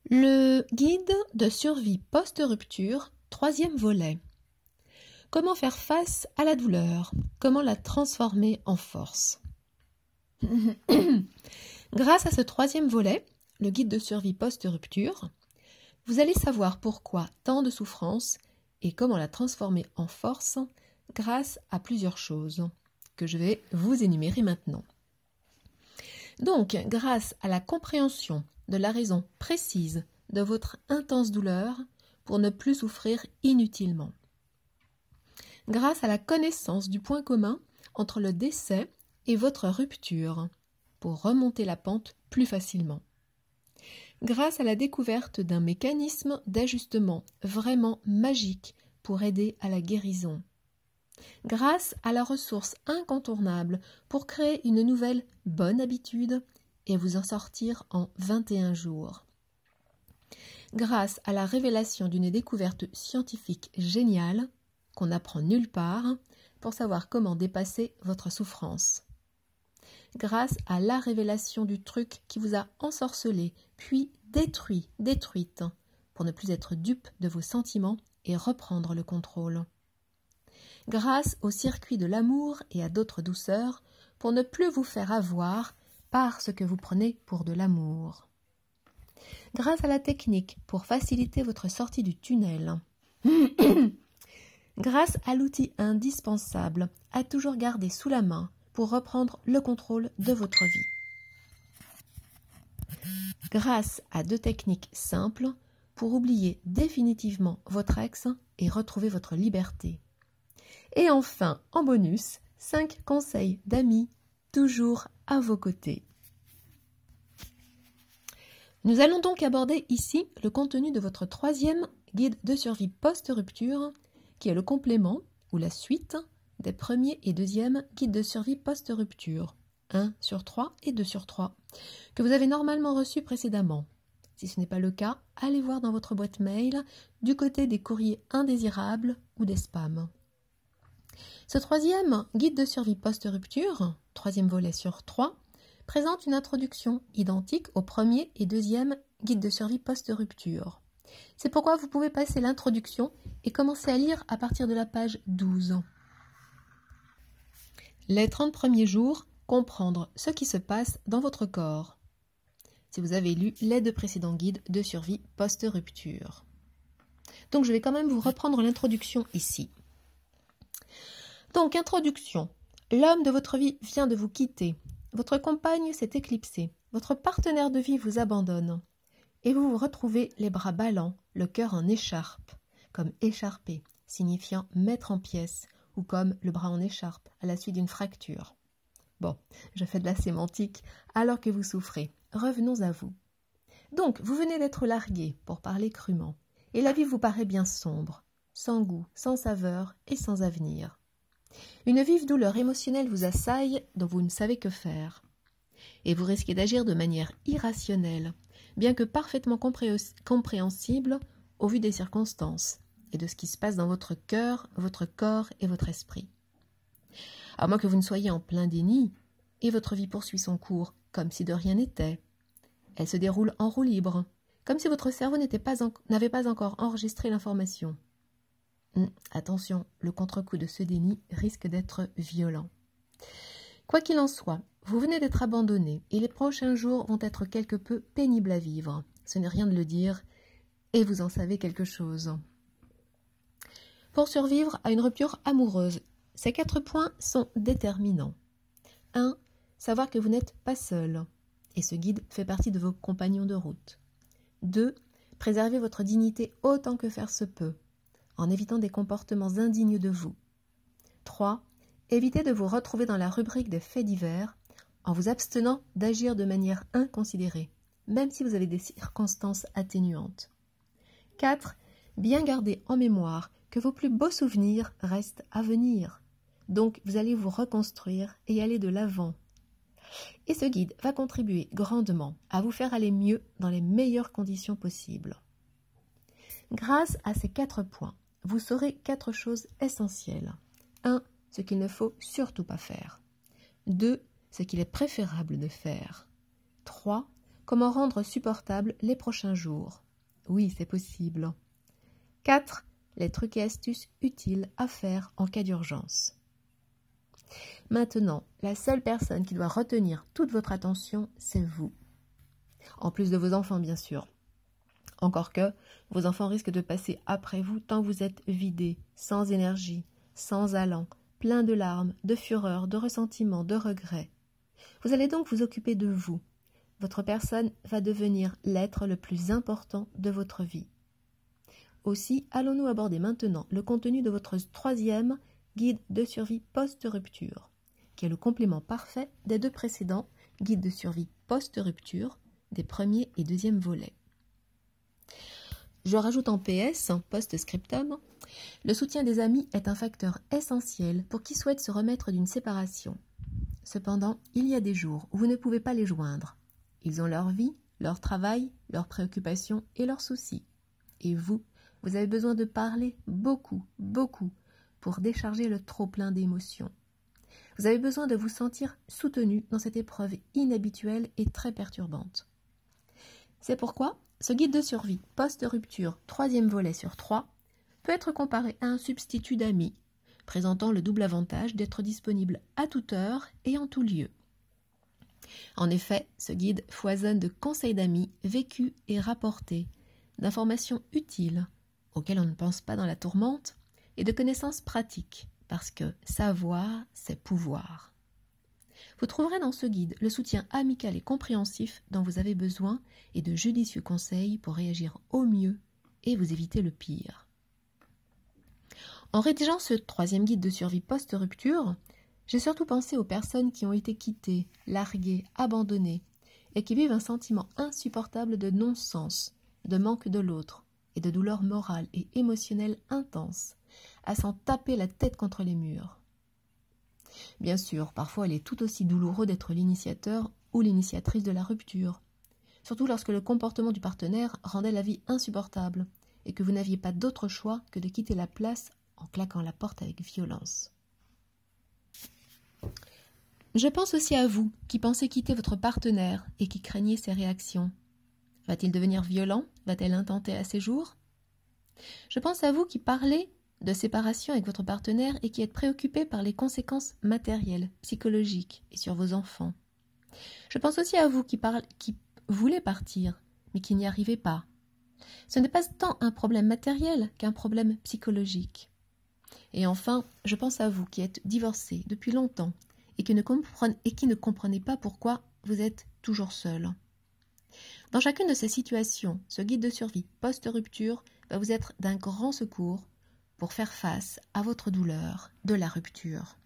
Le guide de survie post-rupture, 3e volet. Comment faire face à la douleur? Comment la transformer en force? Grâce à ce 3e volet, le guide de survie post-rupture, vous allez savoir pourquoi tant de souffrance et comment la transformer en force grâce à plusieurs choses que je vais vous énumérer maintenant. Donc, grâce à la compréhension de la raison précise de votre intense douleur pour ne plus souffrir inutilement. Grâce à la connaissance du point commun entre le décès et votre rupture pour remonter la pente plus facilement. Grâce à la découverte d'un mécanisme d'ajustement vraiment magique pour aider à la guérison. Grâce à la ressource incontournable pour créer une nouvelle bonne habitude et vous en sortir en 21 jours. Grâce à la révélation d'une découverte scientifique géniale qu'on n'apprend nulle part pour savoir comment dépasser votre souffrance. Grâce à la révélation du truc qui vous a ensorcelé, puis détruite, pour ne plus être dupe de vos sentiments et reprendre le contrôle. Grâce au circuit de l'amour et à d'autres douceurs, pour ne plus vous faire avoir par ce que vous prenez pour de l'amour. Grâce à la technique pour faciliter votre sortie du tunnel. Grâce à l'outil indispensable à toujours garder sous la main pour reprendre le contrôle de votre vie. Grâce à 2 techniques simples pour oublier définitivement votre ex et retrouver votre liberté. Et enfin, en bonus, 5 conseils d'amis toujours à vos côtés. Nous allons donc aborder ici le contenu de votre 3e guide de survie post-rupture, qui est le complément ou la suite des 1er et 2e guides de survie post-rupture, 1 sur 3 et 2 sur 3, que vous avez normalement reçus précédemment. Si ce n'est pas le cas, allez voir dans votre boîte mail du côté des courriers indésirables ou des spams. Ce 3e guide de survie post-rupture, 3e volet sur 3, présente une introduction identique au 1er et 2e guide de survie post-rupture. C'est pourquoi vous pouvez passer l'introduction et commencer à lire à partir de la page 12. Les 30 premiers jours, comprendre ce qui se passe dans votre corps. Si vous avez lu les 2 précédents guides de survie post-rupture. Donc je vais quand même vous reprendre l'introduction ici. Donc, introduction. L'homme de votre vie vient de vous quitter. Votre compagne s'est éclipsée. Votre partenaire de vie vous abandonne. Et vous vous retrouvez les bras ballants, le cœur en écharpe, comme écharpé, signifiant mettre en pièces, ou comme le bras en écharpe, à la suite d'une fracture. Bon, je fais de la sémantique alors que vous souffrez. Revenons à vous. Donc, vous venez d'être largué, pour parler crûment, et la vie vous paraît bien sombre, sans goût, sans saveur et sans avenir. Une vive douleur émotionnelle vous assaille dont vous ne savez que faire. Et vous risquez d'agir de manière irrationnelle, bien que parfaitement compréhensible au vu des circonstances et de ce qui se passe dans votre cœur, votre corps et votre esprit. À moins que vous ne soyez en plein déni, et votre vie poursuit son cours comme si de rien n'était. Elle se déroule en roue libre, comme si votre cerveau n'avait pas encore enregistré l'information. Attention, le contre-coup de ce déni risque d'être violent. Quoi qu'il en soit, vous venez d'être abandonné et les prochains jours vont être quelque peu pénibles à vivre. Ce n'est rien de le dire et vous en savez quelque chose. Pour survivre à une rupture amoureuse, ces 4 points sont déterminants. 1. Savoir que vous n'êtes pas seul et ce guide fait partie de vos compagnons de route. 2. Préserver votre dignité autant que faire se peut, en évitant des comportements indignes de vous. 3. Évitez de vous retrouver dans la rubrique des faits divers en vous abstenant d'agir de manière inconsidérée, même si vous avez des circonstances atténuantes. 4. Bien garder en mémoire que vos plus beaux souvenirs restent à venir. Donc, vous allez vous reconstruire et aller de l'avant. Et ce guide va contribuer grandement à vous faire aller mieux dans les meilleures conditions possibles. Grâce à ces 4 points, vous saurez 4 choses essentielles. 1. Ce qu'il ne faut surtout pas faire. 2. Ce qu'il est préférable de faire. 3. Comment rendre supportables les prochains jours? Oui, c'est possible. 4. Les trucs et astuces utiles à faire en cas d'urgence. Maintenant, la seule personne qui doit retenir toute votre attention, c'est vous. En plus de vos enfants, bien sûr. Encore que, vos enfants risquent de passer après vous tant vous êtes vidé, sans énergie, sans allant, plein de larmes, de fureur, de ressentiment, de regrets. Vous allez donc vous occuper de vous. Votre personne va devenir l'être le plus important de votre vie. Aussi, allons-nous aborder maintenant le contenu de votre 3e guide de survie post-rupture, qui est le complément parfait des 2 précédents guides de survie post-rupture des 1er et 2e volets. Je rajoute en PS, post-scriptum, le soutien des amis est un facteur essentiel pour qui souhaite se remettre d'une séparation. Cependant, il y a des jours où vous ne pouvez pas les joindre. Ils ont leur vie, leur travail, leurs préoccupations et leurs soucis. Et vous avez besoin de parler beaucoup, beaucoup, pour décharger le trop-plein d'émotions. Vous avez besoin de vous sentir soutenu dans cette épreuve inhabituelle et très perturbante. C'est pourquoi ce guide de survie post-rupture 3e volet sur 3 peut être comparé à un substitut d'amis, présentant le double avantage d'être disponible à toute heure et en tout lieu. En effet, ce guide foisonne de conseils d'amis vécus et rapportés, d'informations utiles, auxquelles on ne pense pas dans la tourmente, et de connaissances pratiques, parce que savoir, c'est pouvoir. Vous trouverez dans ce guide le soutien amical et compréhensif dont vous avez besoin et de judicieux conseils pour réagir au mieux et vous éviter le pire. En rédigeant ce 3e guide de survie post-rupture, j'ai surtout pensé aux personnes qui ont été quittées, larguées, abandonnées et qui vivent un sentiment insupportable de non-sens, de manque de l'autre et de douleur morale et émotionnelle intense, à s'en taper la tête contre les murs. Bien sûr, parfois il est tout aussi douloureux d'être l'initiateur ou l'initiatrice de la rupture, surtout lorsque le comportement du partenaire rendait la vie insupportable et que vous n'aviez pas d'autre choix que de quitter la place en claquant la porte avec violence. Je pense aussi à vous qui pensez quitter votre partenaire et qui craignez ses réactions. Va-t-il devenir violent? Va-t-elle intenter à ses jours? Je pense à vous qui parlez de séparation avec votre partenaire et qui êtes préoccupé par les conséquences matérielles, psychologiques et sur vos enfants. Je pense aussi à vous qui voulez partir, mais qui n'y arrivez pas. Ce n'est pas tant un problème matériel qu'un problème psychologique. Et enfin, je pense à vous qui êtes divorcé depuis longtemps et qui ne comprenez pas pourquoi vous êtes toujours seul. Dans chacune de ces situations, ce guide de survie post-rupture va vous être d'un grand secours pour faire face à votre douleur de la rupture.